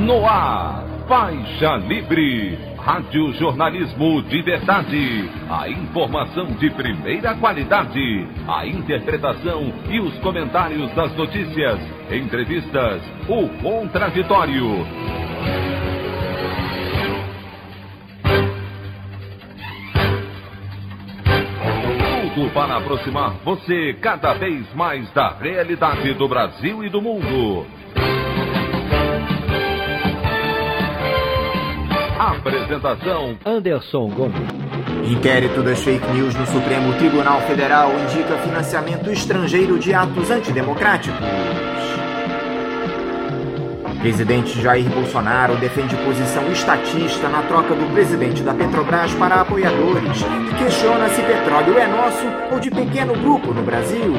No ar, Faixa Livre, rádio jornalismo de verdade, a informação de primeira qualidade, a interpretação e os comentários das notícias, entrevistas, o contraditório. Tudo para aproximar você cada vez mais da realidade do Brasil e do mundo. Apresentação: Anderson Gomes. Inquérito das fake news no Supremo Tribunal Federal indica financiamento estrangeiro de atos antidemocráticos. Presidente Jair Bolsonaro defende posição estatista na troca do presidente da Petrobras para apoiadores e questiona se petróleo é nosso ou de pequeno grupo no Brasil.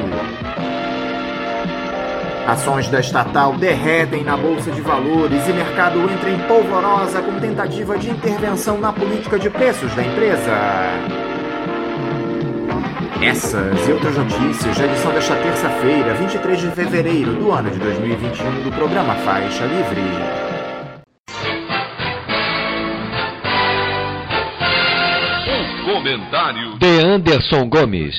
Ações da estatal derretem na Bolsa de Valores e mercado entra em polvorosa com tentativa de intervenção na política de preços da empresa. Essas e outras notícias da edição desta terça-feira, 23 de fevereiro do ano de 2021, do programa Faixa Livre. O comentário de Anderson Gomes.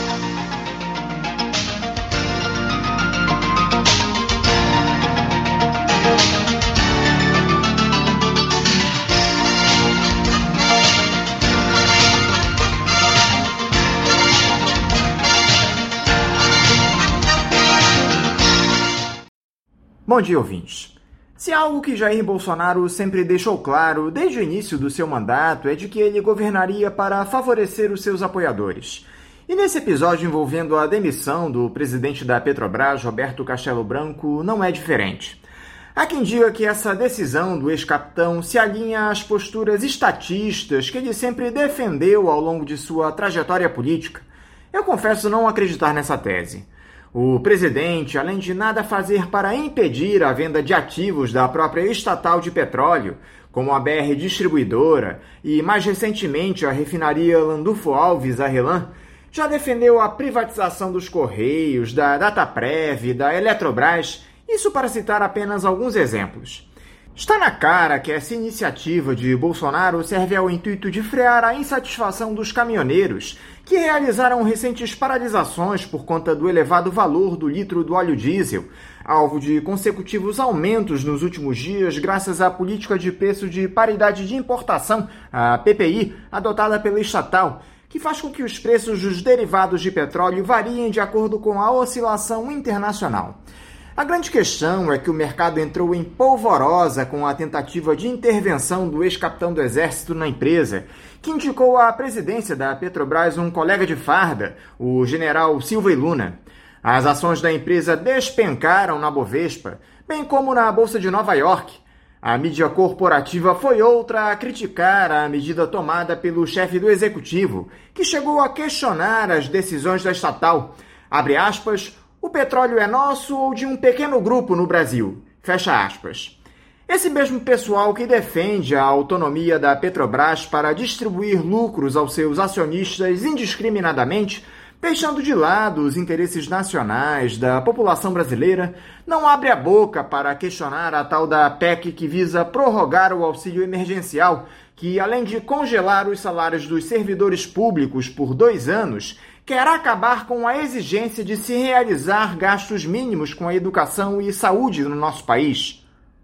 Bom dia, ouvintes. Se algo que Jair Bolsonaro sempre deixou claro desde o início do seu mandato é de que ele governaria para favorecer os seus apoiadores. E nesse episódio envolvendo a demissão do presidente da Petrobras, Roberto Castello Branco, não é diferente. Há quem diga que essa decisão do ex-capitão se alinha às posturas estatistas que ele sempre defendeu ao longo de sua trajetória política. Eu confesso não acreditar nessa tese. O presidente, além de nada fazer para impedir a venda de ativos da própria estatal de petróleo, como a BR Distribuidora e, mais recentemente, a refinaria Landulfo Alves, a RLAM, já defendeu a privatização dos Correios, da Dataprev e da Eletrobras, isso para citar apenas alguns exemplos. Está na cara que essa iniciativa de Bolsonaro serve ao intuito de frear a insatisfação dos caminhoneiros, que realizaram recentes paralisações por conta do elevado valor do litro do óleo diesel, alvo de consecutivos aumentos nos últimos dias graças à política de preço de paridade de importação, a PPI, adotada pela estatal, que faz com que os preços dos derivados de petróleo variem de acordo com a oscilação internacional. A grande questão é que o mercado entrou em polvorosa com a tentativa de intervenção do ex-capitão do Exército na empresa, que indicou à presidência da Petrobras um colega de farda, o general Silva Luna. As ações da empresa despencaram na Bovespa, bem como na Bolsa de Nova York. A mídia corporativa foi outra a criticar a medida tomada pelo chefe do executivo, que chegou a questionar as decisões da estatal. Abre aspas, o petróleo é nosso ou de um pequeno grupo no Brasil? Fecha aspas. Esse mesmo pessoal que defende a autonomia da Petrobras para distribuir lucros aos seus acionistas indiscriminadamente, deixando de lado os interesses nacionais da população brasileira, não abre a boca para questionar a tal da PEC que visa prorrogar o auxílio emergencial, que, além de congelar os salários dos servidores públicos por 2 anos, quer acabar com a exigência de se realizar gastos mínimos com a educação e saúde no nosso país.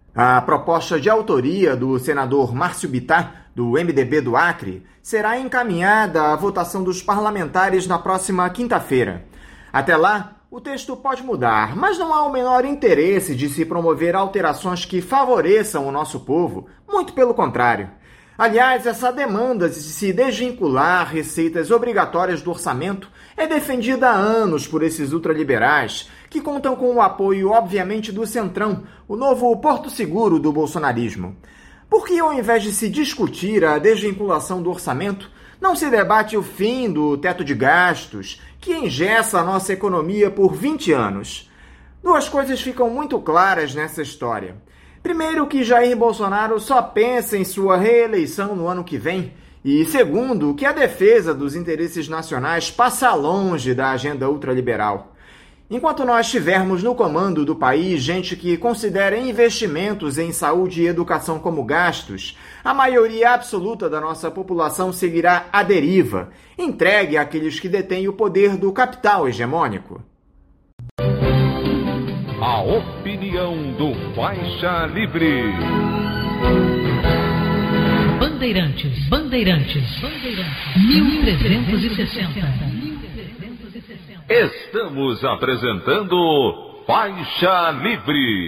A proposta de autoria do senador Márcio Bittar, do MDB do Acre, será encaminhada à votação dos parlamentares na próxima quinta-feira. Até lá, o texto pode mudar, mas não há o menor interesse de se promover alterações que favoreçam o nosso povo, muito pelo contrário. Aliás, essa demanda de se desvincular receitas obrigatórias do orçamento é defendida há anos por esses ultraliberais, que contam com o apoio, obviamente, do Centrão, o novo porto seguro do bolsonarismo. Por que, ao invés de se discutir a desvinculação do orçamento, não se debate o fim do teto de gastos, que engessa a nossa economia por 20 anos? Duas coisas ficam muito claras nessa história. Primeiro, que Jair Bolsonaro só pensa em sua reeleição no ano que vem. E segundo, que a defesa dos interesses nacionais passa longe da agenda ultraliberal. Enquanto nós tivermos no comando do país gente que considera investimentos em saúde e educação como gastos, a maioria absoluta da nossa população seguirá à deriva, entregue àqueles que detêm o poder do capital hegemônico. A opinião do Faixa Livre. Bandeirantes, 1360. Estamos apresentando Faixa Livre.